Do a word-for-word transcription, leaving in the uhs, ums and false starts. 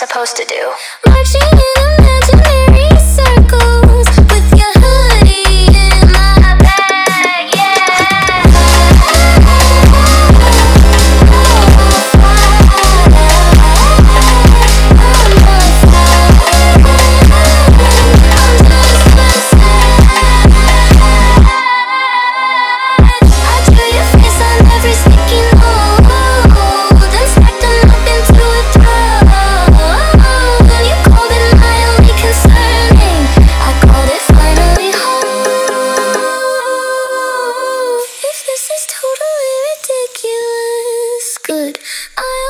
supposed to do. Marching in imaginary circles with your hoodie in my bag, yeah. I drew your face on every sticky note, then stacked them up into a throne. You called it my only concerning, I called it finally home. If this is totally ridiculous, good. I